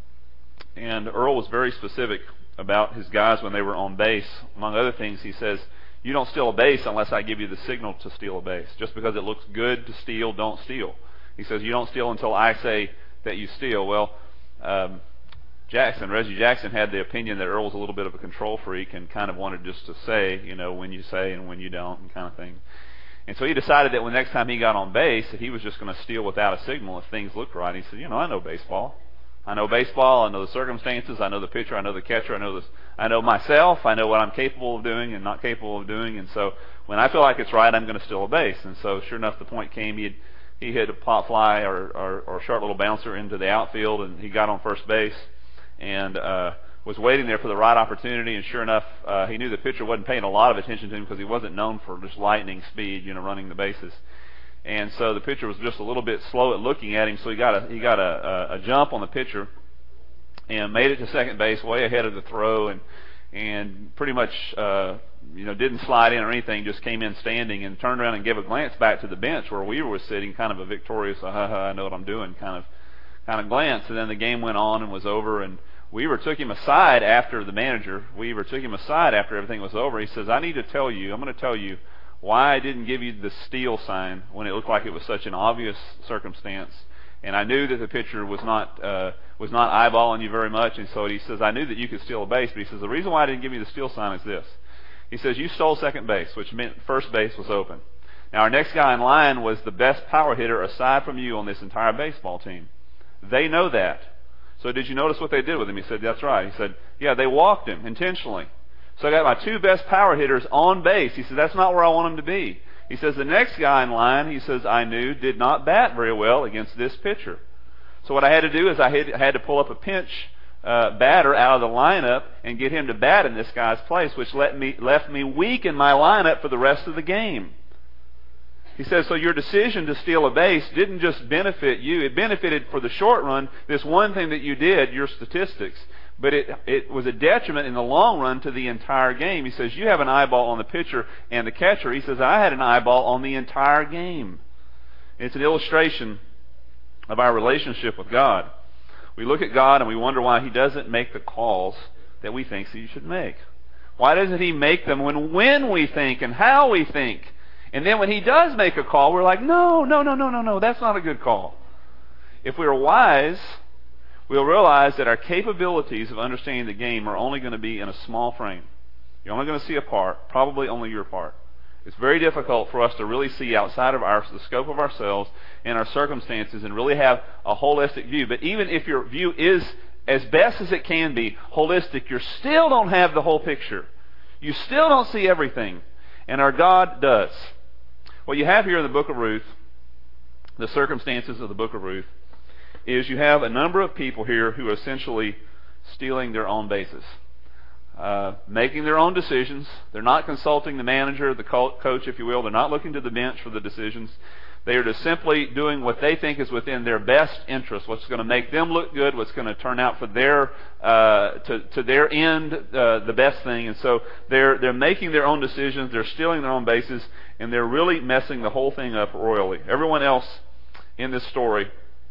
And Earl was very specific about his guys when they were on base. Among other things, he says, you don't steal a base unless I give you the signal to steal a base. Just because it looks good to steal, don't steal. He says, you don't steal until I say that you steal. Well, um, Jackson, Reggie Jackson had the opinion that Earl was a little bit of a control freak and kind of wanted just to say, you know, when you say and when you don't and kind of thing. And so he decided that when next time he got on base that he was just going to steal without a signal if things looked right. He said, you know, I know baseball. I know baseball. I know the circumstances. I know the pitcher. I know the catcher. I know this. I know myself. I know what I'm capable of doing and not capable of doing. And so when I feel like it's right, I'm going to steal a base. And so sure enough, the point came. He had, he hit a pop fly or, or, or a short little bouncer into the outfield, and he got on first base and uh, was waiting there for the right opportunity. And sure enough, uh, he knew the pitcher wasn't paying a lot of attention to him because he wasn't known for just lightning speed, you know, running the bases. And so the pitcher was just a little bit slow at looking at him, so he got a he got a, a, a jump on the pitcher and made it to second base way ahead of the throw, and and pretty much uh, you know didn't slide in or anything, just came in standing and turned around and gave a glance back to the bench where Weaver was sitting, kind of a victorious, ha ha, I know what I'm doing, kind of kind of glance. And then the game went on and was over, and Weaver took him aside after the manager. Weaver took him aside after everything was over. He says, I need to tell you, I'm going to tell you why I didn't give you the steal sign when it looked like it was such an obvious circumstance. And I knew that the pitcher was not uh, was not eyeballing you very much. And so he says, I knew that you could steal a base. But he says, the reason why I didn't give you the steal sign is this. He says, you stole second base, which meant first base was open. Now, our next guy in line was the best power hitter aside from you on this entire baseball team. They know that. So did you notice what they did with him? He said, that's right. He said, yeah, they walked him intentionally. So I got my two best power hitters on base. He said, that's not where I want them to be. He says, the next guy in line, he says, I knew did not bat very well against this pitcher. So what I had to do is I had, had to pull up a pinch uh, batter out of the lineup and get him to bat in this guy's place, which let me, left me weak in my lineup for the rest of the game. He says, so your decision to steal a base didn't just benefit you. It benefited for the short run, this one thing that you did, your statistics. But it it was a detriment in the long run to the entire game. He says, you have an eyeball on the pitcher and the catcher. He says, I had an eyeball on the entire game. It's an illustration of our relationship with God. We look at God and we wonder why He doesn't make the calls that we think He should make. Why doesn't He make them when, when we think and how we think? And then when He does make a call, we're like, no, no, no, no, no, no, that's not a good call. If we are wise, we'll realize that our capabilities of understanding the game are only going to be in a small frame. You're only going to see a part, probably only your part. It's very difficult for us to really see outside of our, the scope of ourselves and our circumstances and really have a holistic view. But even if your view is as best as it can be, holistic, you still don't have the whole picture. You still don't see everything. And our God does. What you have here in the book of Ruth, the circumstances of the book of Ruth, is you have a number of people here who are essentially stealing their own bases. Uh, making their own decisions. They're not consulting the manager, the coach, if you will. They're not looking to the bench for the decisions. They are just simply doing what they think is within their best interest, what's going to make them look good, what's going to turn out for their uh, to, to their end uh, the best thing. And so they're they're making their own decisions, they're stealing their own bases, and they're really messing the whole thing up royally. Everyone else in this story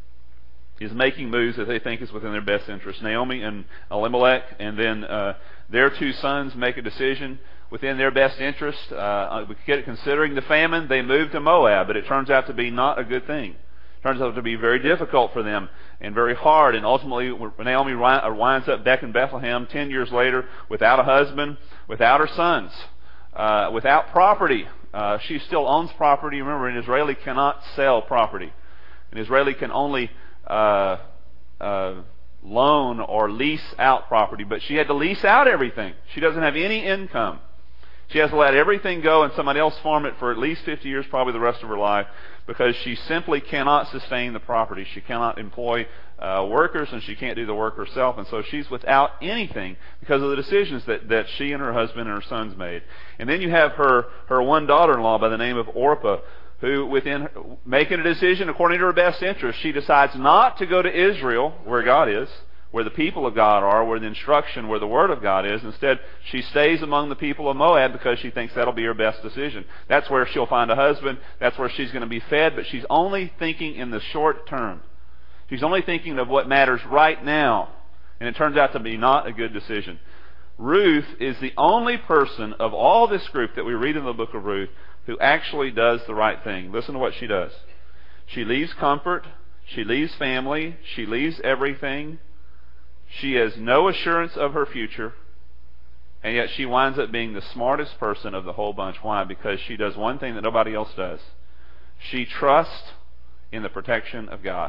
is making moves that they think is within their best interest. Naomi and Elimelech, and then uh, their two sons make a decision within their best interest. Uh, considering the famine, they moved to Moab, but it turns out to be not a good thing. It turns out to be very difficult for them and very hard, and ultimately Naomi winds up back in Bethlehem ten years later without a husband, without her sons, uh, without property. Uh, she still owns property. Remember, an Israeli cannot sell property. An Israeli can only uh, uh, loan or lease out property, but she had to lease out everything. She doesn't have any income. She has to let everything go and somebody else farm it for at least fifty years, probably the rest of her life, because she simply cannot sustain the property. She cannot employ uh, workers, and she can't do the work herself, and so she's without anything because of the decisions that, that she and her husband and her sons made. And then you have her, her one daughter-in-law by the name of Orpah, who, within making a decision according to her best interest, she decides not to go to Israel, where God is, where the people of God are, where the instruction, where the Word of God is. Instead, she stays among the people of Moab because she thinks that'll be her best decision. That's where she'll find a husband. That's where she's going to be fed. But she's only thinking in the short term. She's only thinking of what matters right now. And it turns out to be not a good decision. Ruth is the only person of all this group that we read in the book of Ruth who actually does the right thing. Listen to what she does. She leaves comfort. She leaves family. She leaves everything. She has no assurance of her future, and yet she winds up being the smartest person of the whole bunch. Why? Because she does one thing that nobody else does. She trusts in the protection of God.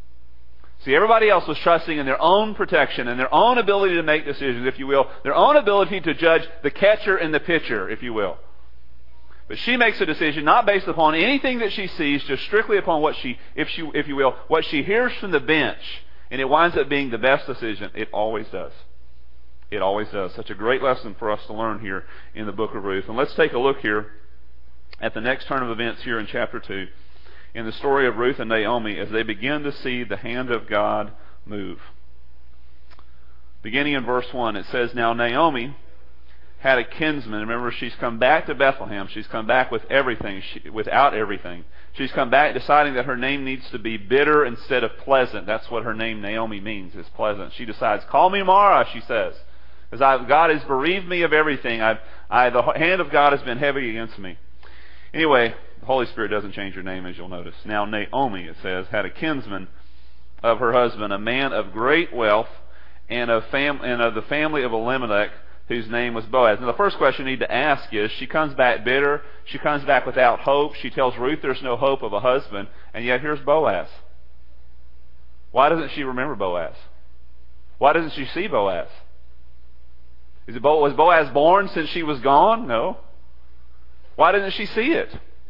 See, everybody else was trusting in their own protection and their own ability to make decisions, if you will, their own ability to judge the catcher in the pitcher, if you will. But she makes a decision not based upon anything that she sees, just strictly upon what she, if she, if you will, what she hears from the bench. And it winds up being the best decision. It always does. It always does. Such a great lesson for us to learn here in the book of Ruth. And let's take a look here at the next turn of events here in chapter two, in the story of Ruth and Naomi as they begin to see the hand of God move. Beginning in verse one, it says, "Now Naomi had a kinsman." Remember, she's come back to Bethlehem. She's come back with everything, she, without everything. She's come back deciding that her name needs to be bitter instead of pleasant. That's what her name Naomi means, is pleasant. She decides, "Call me Mara," she says, "because God has bereaved me of everything. I've, I, the hand of God has been heavy against me." Anyway, the Holy Spirit doesn't change her name, as you'll notice. "Now Naomi," it says, "had a kinsman of her husband, a man of great wealth, and of, fam- and of the family of Elimelech, whose name was Boaz." Now the first question you need to ask is, she comes back bitter, she comes back without hope, she tells Ruth there's no hope of a husband, and yet here's Boaz. Why doesn't she remember Boaz? Why doesn't she see Boaz? Is it Bo- was Boaz born since she was gone? No. Why doesn't she see it?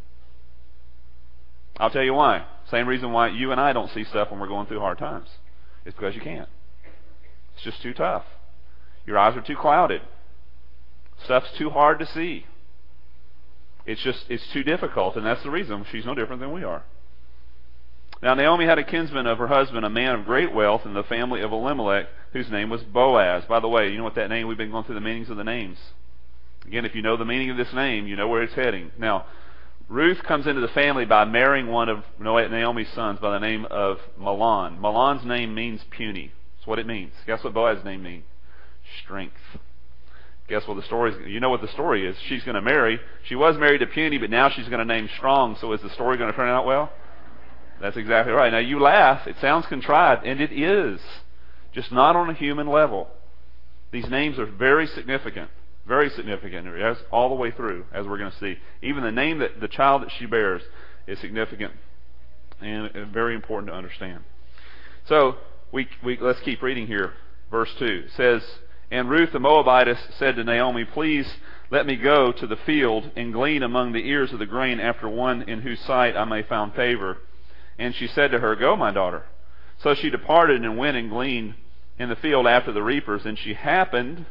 I'll tell you why. Same reason why you and I don't see stuff when we're going through hard times. It's because you can't. It's just too tough. Your eyes are too clouded. Stuff's too hard to see. It's just, it's too difficult, and that's the reason she's no different than we are. "Now Naomi had a kinsman of her husband, a man of great wealth, in the family of Elimelech, whose name was Boaz." By the way, you know what that name, we've been going through the meanings of the names. Again, if you know the meaning of this name, you know where it's heading. Now, Ruth comes into the family by marrying one of Naomi's sons by the name of Mahlon. Mahlon's name means puny. That's what it means. Guess what Boaz's name means? Strength. Guess what the story is? You know what the story is. She's going to marry. She was married to puny, but now she's going to name strong. So is the story going to turn out well? That's exactly right. Now you laugh. It sounds contrived, and it is. Just not on a human level. These names are very significant. Very significant as all the way through, as we're going to see. Even the name that the child that she bears is significant and very important to understand. So we, we let's keep reading here. verse two. It says, "And Ruth the Moabitess said to Naomi, Please let me go to the field and glean among the ears of the grain after one in whose sight I may find favor. And she said to her, Go, my daughter. So she departed and went and gleaned in the field after the reapers. And she happened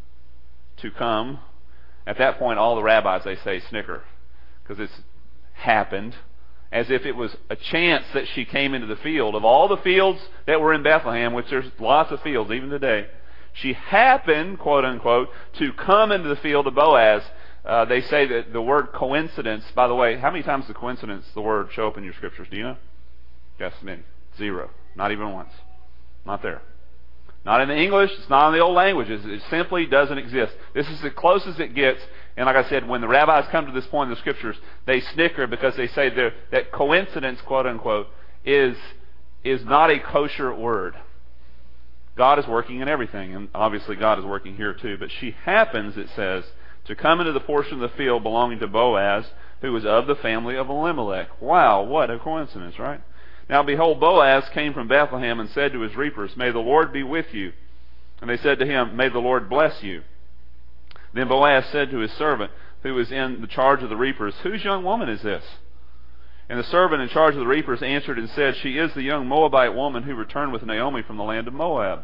to come." At that point, all the rabbis, they say, snicker, because it's happened, as if it was a chance that she came into the field. Of all the fields that were in Bethlehem, which there's lots of fields even today, she happened, quote unquote, to come into the field of Boaz. Uh, they say that the word coincidence, by the way, how many times does coincidence, the word, show up in your scriptures? Do you know? Yes, many. Zero. Not even once. Not there. Not in the English, it's not in the old languages. It simply doesn't exist. This is the closest it gets. And like I said, when the rabbis come to this point in the scriptures, they snicker because they say that coincidence, quote unquote, is, is not a kosher word. God is working in everything, and obviously God is working here too. But she happens, it says, to come into the portion of the field belonging to Boaz, who was of the family of Elimelech. Wow, what a coincidence, right? Now behold, Boaz came from Bethlehem and said to his reapers, May the Lord be with you. And they said to him, May the Lord bless you. Then Boaz said to his servant, who was in the charge of the reapers, Whose young woman is this? And the servant in charge of the reapers answered and said, She is the young Moabite woman who returned with Naomi from the land of Moab.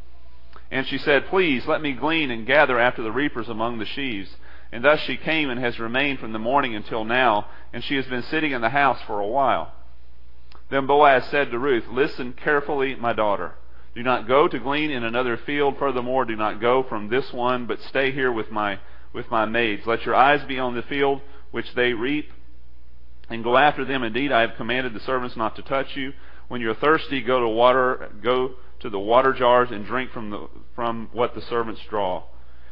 And she said, Please let me glean and gather after the reapers among the sheaves. And thus she came and has remained from the morning until now, and she has been sitting in the house for a while. Then Boaz said to Ruth, Listen carefully, my daughter. Do not go to glean in another field. Furthermore, do not go from this one, but stay here with my with my maids. Let your eyes be on the field which they reap, and go after them. Indeed, I have commanded the servants not to touch you. When you're thirsty, go to water, go to the water jars and drink from the from what the servants draw.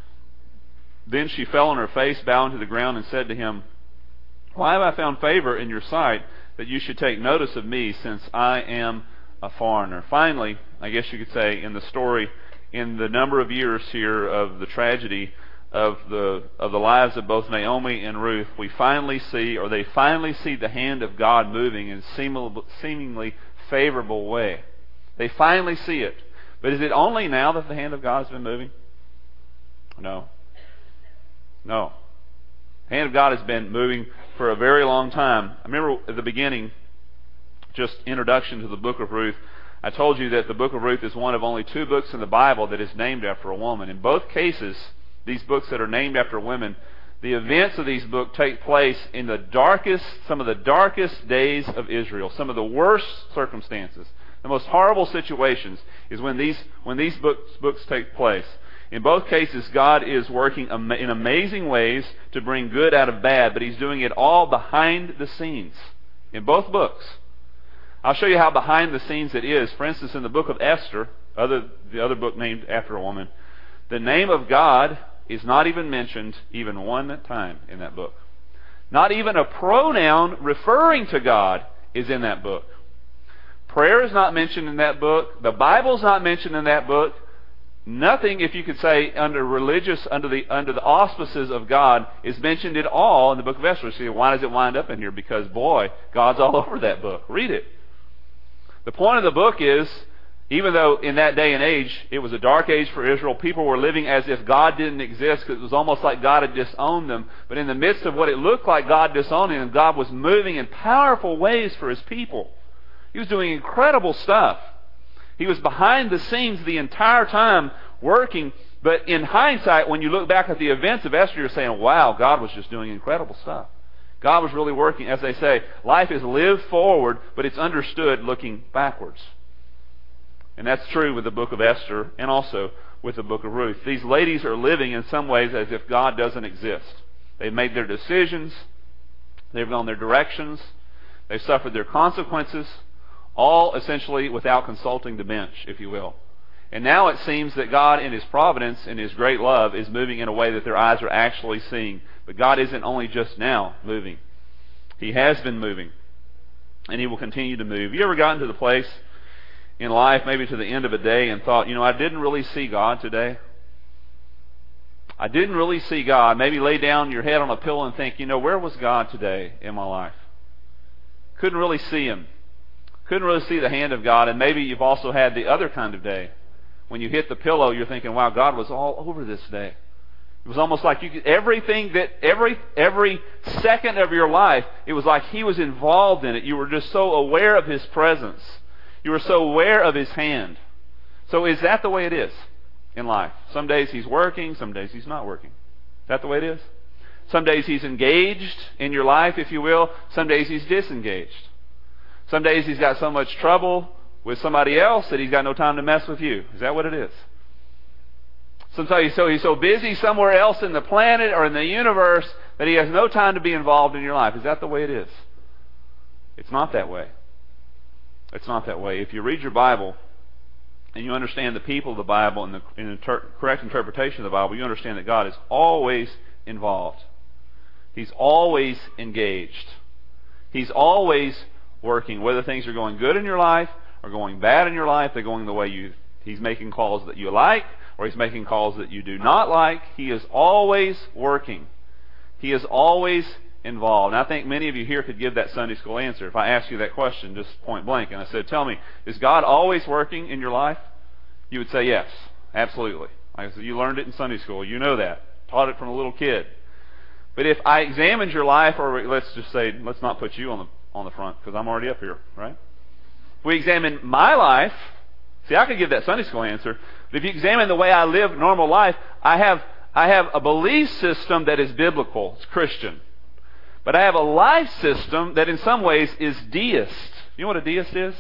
Then she fell on her face, bowing to the ground, and said to him, Why have I found favor in your sight, that you should take notice of me, since I am a foreigner? Finally, I guess you could say, in the story, in the number of years here of the tragedy of the of the lives of both Naomi and Ruth, we finally see, or they finally see the hand of God moving in a seemingly favorable way. They finally see it. But is it only now that the hand of God has been moving? No. No. The hand of God has been moving for a very long time. I remember at the beginning, just introduction to the book of Ruth, I told you that the book of Ruth is one of only two books in the Bible that is named after a woman. In both cases, these books that are named after women, the events of these books take place in the darkest, some of the darkest days of Israel, some of the worst circumstances. The most horrible situations is when these when these books books take place. In both cases, God is working in amazing ways to bring good out of bad, but He's doing it all behind the scenes. In both books. I'll show you how behind the scenes it is. For instance, in the book of Esther, other, the other book named after a woman, the name of God is not even mentioned even one time in that book. Not even a pronoun referring to God is in that book. Prayer is not mentioned in that book. The Bible is not mentioned in that book. Nothing, if you could say, under religious, under the under the auspices of God, is mentioned at all in the book of Esther. See, why does it wind up in here? Because, boy, God's all over that book. Read it. The point of the book is, even though in that day and age, it was a dark age for Israel, people were living as if God didn't exist, because it was almost like God had disowned them. But in the midst of what it looked like God disowning them, God was moving in powerful ways for His people. He was doing incredible stuff. He was behind the scenes the entire time working. But in hindsight, when you look back at the events of Esther, you're saying, wow, God was just doing incredible stuff. God was really working. As they say, life is lived forward, but it's understood looking backwards. And that's true with the book of Esther and also with the book of Ruth. These ladies are living in some ways as if God doesn't exist. They've made their decisions. They've gone their directions. They've suffered their consequences, all essentially without consulting the bench, if you will. And now it seems that God, in His providence and His great love, is moving in a way that their eyes are actually seeing. But God isn't only just now moving. He has been moving. And He will continue to move. You ever gotten to the place in life, maybe to the end of a day, and thought, you know, I didn't really see God today? I didn't really see God. Maybe lay down your head on a pillow and think, you know, where was God today in my life? Couldn't really see Him. Couldn't really see the hand of God. And maybe you've also had the other kind of day when you hit the pillow, you're thinking, wow, God was all over this day. It was almost like you could, everything that, every, every second of your life, it was like He was involved in it. You were just so aware of His presence. You were so aware of His hand. So is that the way it is in life? Some days He's working, some days He's not working. Is that the way it is? Some days He's engaged in your life, if you will. Some days He's disengaged. Some days He's got so much trouble with somebody else that He's got no time to mess with you. Is that what it is? Sometimes he's so, he's so busy somewhere else in the planet or in the universe that He has no time to be involved in your life. Is that the way it is? It's not that way. It's not that way. If you read your Bible and you understand the people of the Bible and the, and the inter- correct interpretation of the Bible, you understand that God is always involved. He's always engaged. He's always working. Whether things are going good in your life or going bad in your life, they're going the way you... He's making calls that you like, or He's making calls that you do not like. He is always working. He is always involved. And I think many of you here could give that Sunday school answer. If I asked you that question just point blank, and I said, tell me, is God always working in your life? You would say yes, absolutely. Like I said, you learned it in Sunday school. You know that. Taught it from a little kid. But if I examined your life, or let's just say, let's not put you on the on the front, because I'm already up here, right? If we examine my life, see, I could give that Sunday school answer, but if you examine the way I live normal life, I have I have a belief system that is biblical. It's Christian. But I have a life system that in some ways is deist. You know what a deist is?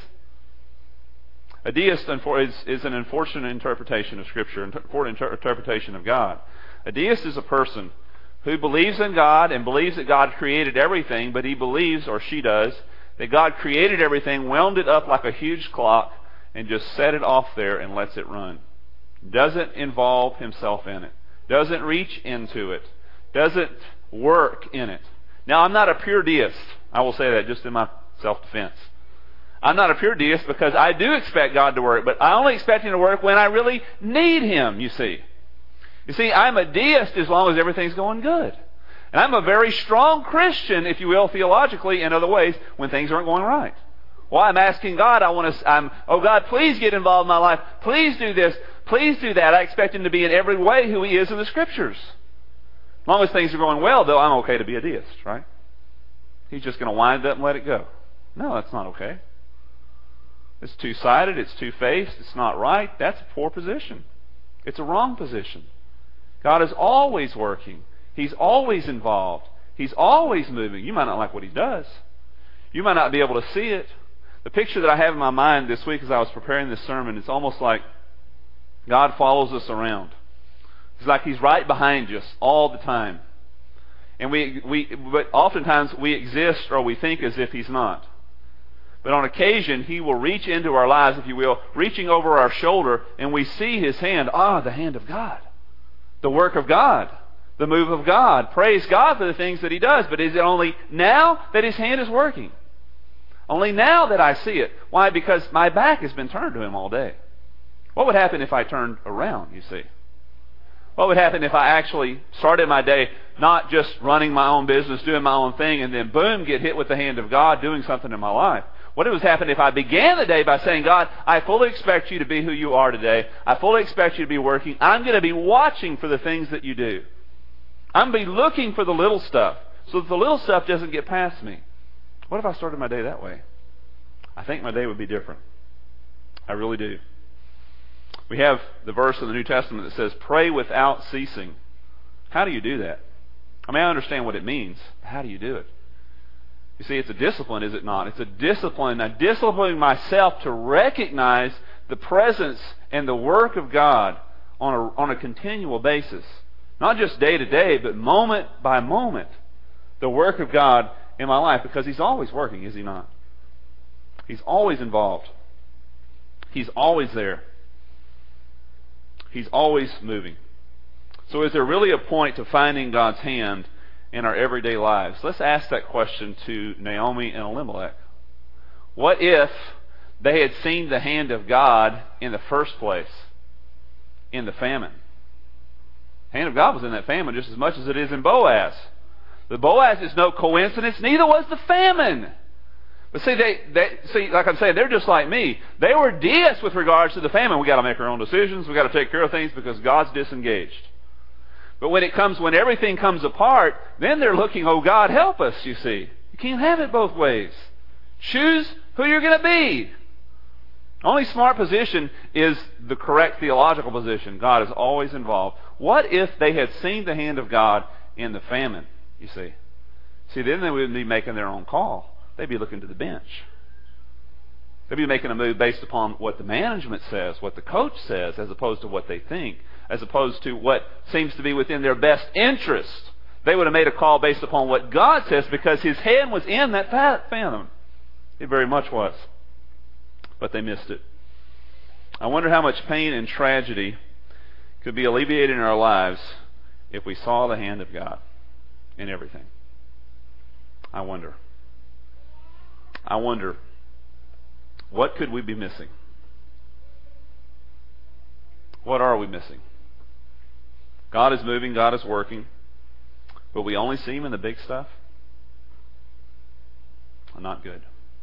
A deist is, is an unfortunate interpretation of Scripture, an inter- interpretation of God. A deist is a person who believes in God and believes that God created everything, but he believes, or she does, that God created everything, wound it up like a huge clock, and just set it off there and lets it run. Doesn't involve himself in it. Doesn't reach into it. Doesn't work in it. Now, I'm not a pure deist. I will say that just in my self-defense. I'm not a pure deist because I do expect God to work, but I only expect Him to work when I really need Him, you see. You see, I'm a deist as long as everything's going good. And I'm a very strong Christian, if you will, theologically and other ways, when things aren't going right. Well, I'm asking God, I want to, I'm, oh God, please get involved in my life. Please do this. Please do that. I expect Him to be in every way who He is in the Scriptures. As long as things are going well, though, I'm okay to be a deist, right? He's just going to wind up and let it go. No, that's not okay. It's two-sided. It's two-faced. It's not right. That's a poor position. It's a wrong position. God is always working. He's always involved. He's always moving. You might not like what He does. You might not be able to see it. The picture that I have in my mind this week as I was preparing this sermon, it's almost like God follows us around. It's like He's right behind us all the time. And we, we, but oftentimes we exist or we think as if He's not. But on occasion, He will reach into our lives, if you will, reaching over our shoulder, and we see His hand. Ah, the hand of God. The work of God. The move of God. Praise God for the things that He does. But is it only now that His hand is working? Only now that I see it. Why? Because my back has been turned to Him all day. What would happen if I turned around, you see? What would happen if I actually started my day not just running my own business, doing my own thing, and then boom, get hit with the hand of God doing something in my life? What would happen if I began the day by saying, God, I fully expect You to be who You are today. I fully expect You to be working. I'm going to be watching for the things that You do. I'm going to be looking for the little stuff so that the little stuff doesn't get past me. What if I started my day that way? I think my day would be different. I really do. We have the verse in the New Testament that says, pray without ceasing. How do you do that? I mean, I understand what it means. But how do you do it? You see, it's a discipline, is it not? It's a discipline. I discipline myself to recognize the presence and the work of God on a, on a continual basis. Not just day to day, but moment by moment. The work of God in my life. Because He's always working, is He not? He's always involved. He's always there. He's always moving. So is there really a point to finding God's hand in our everyday lives? Let's ask that question to Naomi and Elimelech. What if they had seen the hand of God in the first place, in the famine? The hand of God was in that famine just as much as it is in Boaz. The Boaz is no coincidence, neither was the famine. But see, they, they see, like I'm saying, they're just like me. They were deists with regards to the famine. We got to make our own decisions. We got to take care of things because God's disengaged. But when it comes, when everything comes apart, then they're looking, oh God, help us, you see. You can't have it both ways. Choose who you're going to be. Only smart position is the correct theological position. God is always involved. What if they had seen the hand of God in the famine, you see? See, then they wouldn't be making their own call. They'd be looking to the bench. They'd be making a move based upon what the management says, what the coach says, as opposed to what they think, as opposed to what seems to be within their best interest. They would have made a call based upon what God says because His hand was in that famine. It very much was. But they missed it. I wonder how much pain and tragedy could be alleviated in our lives if we saw the hand of God in everything. I wonder. I wonder, what could we be missing? What are we missing? God is moving, God is working, but we only see Him in the big stuff? Not good.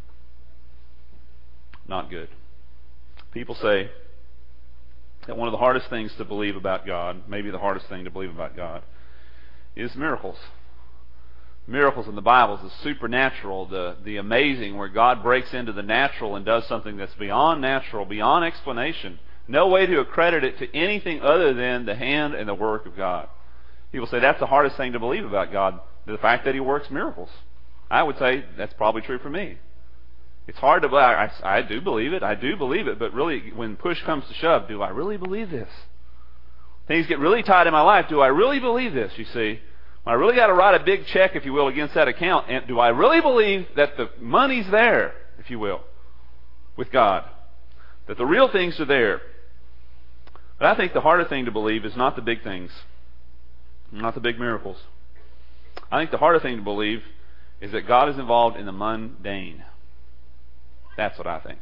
Not good. People say that one of the hardest things to believe about God, maybe the hardest thing to believe about God, is miracles. Miracles in the Bible is the supernatural, the, the amazing, where God breaks into the natural and does something that's beyond natural, beyond explanation. No way to accredit it to anything other than the hand and the work of God. People say that's the hardest thing to believe about God, the fact that He works miracles. I would say that's probably true for me. It's hard to believe. I, I do believe it. I do believe it. But really, when push comes to shove, do I really believe this? Things get really tight in my life. Do I really believe this, you see? I really got to write a big check, if you will, against that account. And do I really believe that the money's there, if you will, with God? That the real things are there? But I think the harder thing to believe is not the big things, not the big miracles. I think the harder thing to believe is that God is involved in the mundane. That's what I think.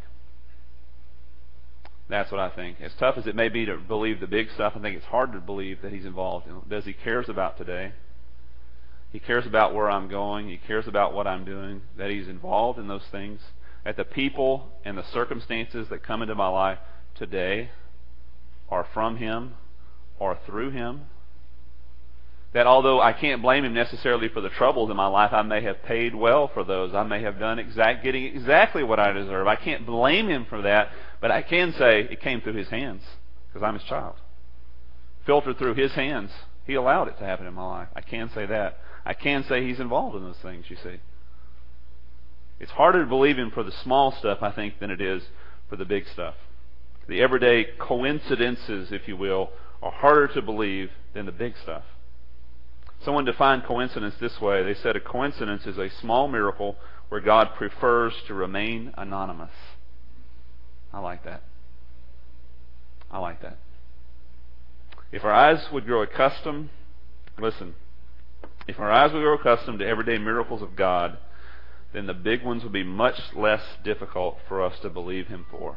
That's what I think. As tough as it may be to believe the big stuff, I think it's hard to believe that He's involved in it. He cares about today. He cares about where I'm going. He cares about what I'm doing. That He's involved in those things. That the people and the circumstances that come into my life today are from Him or through Him. That although I can't blame Him necessarily for the troubles in my life, I may have paid well for those. I may have done exact, getting exactly what I deserve. I can't blame Him for that, but I can say it came through His hands because I'm His child. Filtered through His hands. He allowed it to happen in my life. I can say that. I can say He's involved in those things, you see. It's harder to believe Him for the small stuff, I think, than it is for the big stuff. The everyday coincidences, if you will, are harder to believe than the big stuff. Someone defined coincidence this way. They said a coincidence is a small miracle where God prefers to remain anonymous. I like that. I like that. If our eyes would grow accustomed, listen, if our eyes would grow accustomed to everyday miracles of God, then the big ones would be much less difficult for us to believe Him for.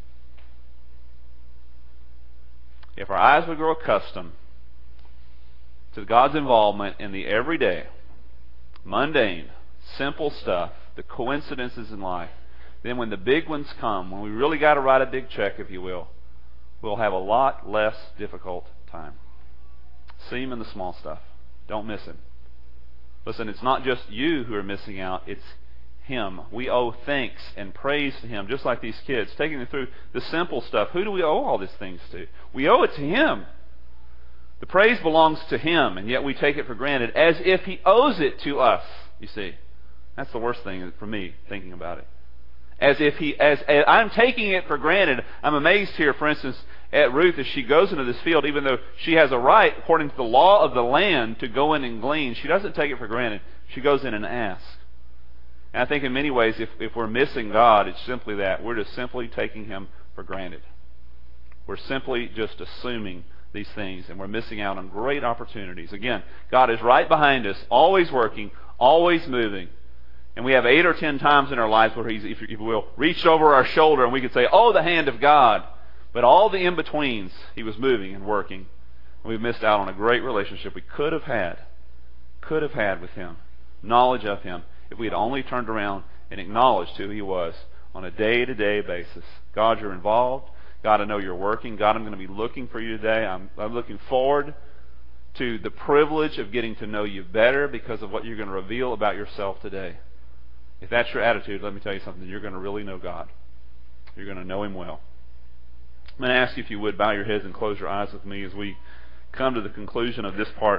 If our eyes would grow accustomed to God's involvement in the everyday, mundane, simple stuff, the coincidences in life, then when the big ones come, when we really got to write a big check, if you will, we'll have a lot less difficult time. See Him in the small stuff. Don't miss Him. Listen, it's not just you who are missing out, it's Him. We owe thanks and praise to Him, just like these kids, taking them through the simple stuff. Who do we owe all these things to? We owe it to Him. The praise belongs to Him, and yet we take it for granted as if He owes it to us, you see. That's the worst thing for me, thinking about it. As if He, as, as I'm taking it for granted. I'm amazed here, for instance, at Ruth as she goes into this field, even though she has a right, according to the law of the land, to go in and glean. She doesn't take it for granted. She goes in and asks. And I think in many ways, if, if we're missing God, it's simply that. We're just simply taking Him for granted. We're simply just assuming these things, and we're missing out on great opportunities. Again, God is right behind us, always working, always moving. And we have eight or ten times in our lives where He's, if you will, reached over our shoulder and we could say, oh, the hand of God. But all the in-betweens, He was moving and working. And we've missed out on a great relationship we could have had, could have had with Him, knowledge of Him, if we had only turned around and acknowledged who He was on a day-to-day basis. God, you're involved. God, I know you're working. God, I'm going to be looking for you today. I'm, I'm looking forward to the privilege of getting to know you better because of what you're going to reveal about yourself today. If that's your attitude, let me tell you something. You're going to really know God. You're going to know Him well. I'm going to ask you if you would bow your heads and close your eyes with me as we come to the conclusion of this part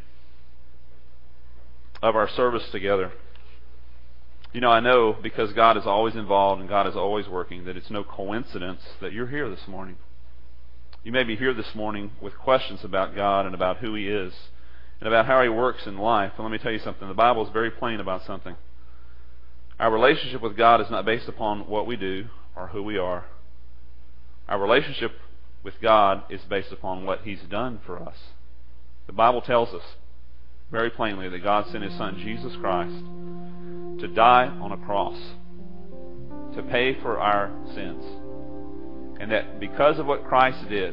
of our service together. You know, I know because God is always involved and God is always working that it's no coincidence that you're here this morning. You may be here this morning with questions about God and about who He is and about how He works in life. And let me tell you something. The Bible is very plain about something. Our relationship with God is not based upon what we do or who we are. Our relationship with God is based upon what He's done for us. The Bible tells us very plainly that God sent His Son, Jesus Christ, to die on a cross, to pay for our sins. And that because of what Christ did,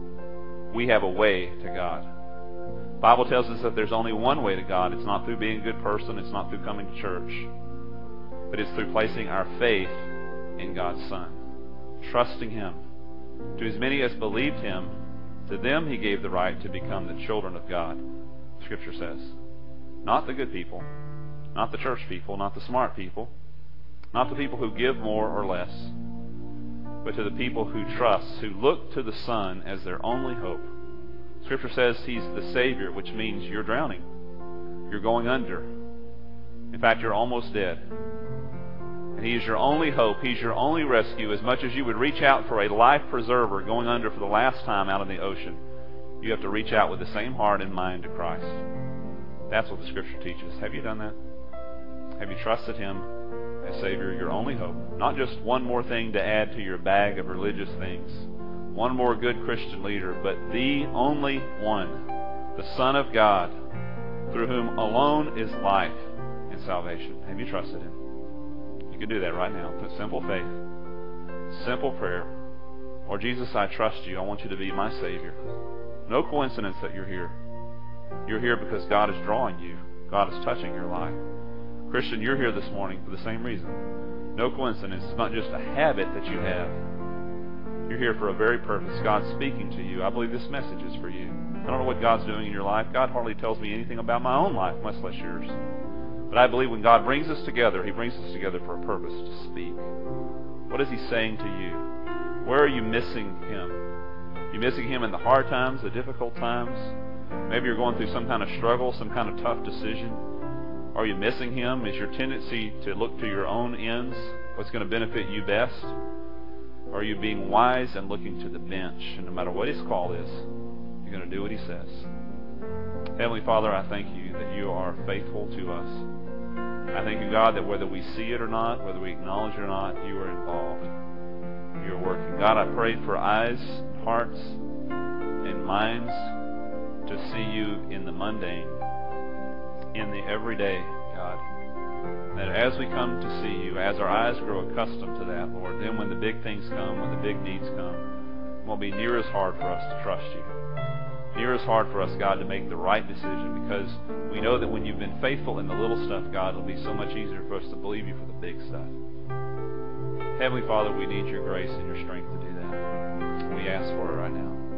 we have a way to God. The Bible tells us that there's only one way to God. It's not through being a good person. It's not through coming to church. But it's through placing our faith in God's Son, trusting Him. To as many as believed Him, to them He gave the right to become the children of God, Scripture says. Not the good people, not the church people, not the smart people, not the people who give more or less, but to the people who trust, who look to the Son as their only hope. Scripture says He's the Savior, which means you're drowning. You're going under. In fact, you're almost dead. And He is your only hope. He's your only rescue. As much as you would reach out for a life preserver going under for the last time out in the ocean, you have to reach out with the same heart and mind to Christ. That's what the Scripture teaches. Have you done that? Have you trusted Him as Savior, your only hope? Not just one more thing to add to your bag of religious things, one more good Christian leader, but the only one, the Son of God, through whom alone is life and salvation. Have you trusted Him? You can do that right now. Put simple faith, simple prayer. Lord Jesus, I trust you. I want you to be my Savior. No coincidence that you're here. You're here because God is drawing you. God is touching your life. Christian, you're here this morning for the same reason. No coincidence. It's not just a habit that you have. You're here for a very purpose. God's speaking to you. I believe this message is for you. I don't know what God's doing in your life. God hardly tells me anything about my own life, much less yours. But I believe when God brings us together, He brings us together for a purpose, to speak. What is He saying to you? Where are you missing Him? You're missing Him in the hard times, the difficult times. Maybe you're going through some kind of struggle, some kind of tough decision. Are you missing Him? Is your tendency to look to your own ends, what's going to benefit you best? Or are you being wise and looking to the bench? And no matter what His call is, you're going to do what He says. Heavenly Father, I thank you that you are faithful to us. I thank you, God, that whether we see it or not, whether we acknowledge it or not, you are involved. You are working. God, I prayed for eyes, hearts, and minds to see you in the mundane, in the everyday, God. That as we come to see you, as our eyes grow accustomed to that, Lord, then when the big things come, when the big needs come, it won't be near as hard for us to trust you. Near as hard for us, God, to make the right decision, because we know that when you've been faithful in the little stuff, God, it'll be so much easier for us to believe you for the big stuff. Heavenly Father, we need your grace and your strength to do that. We ask for it right now.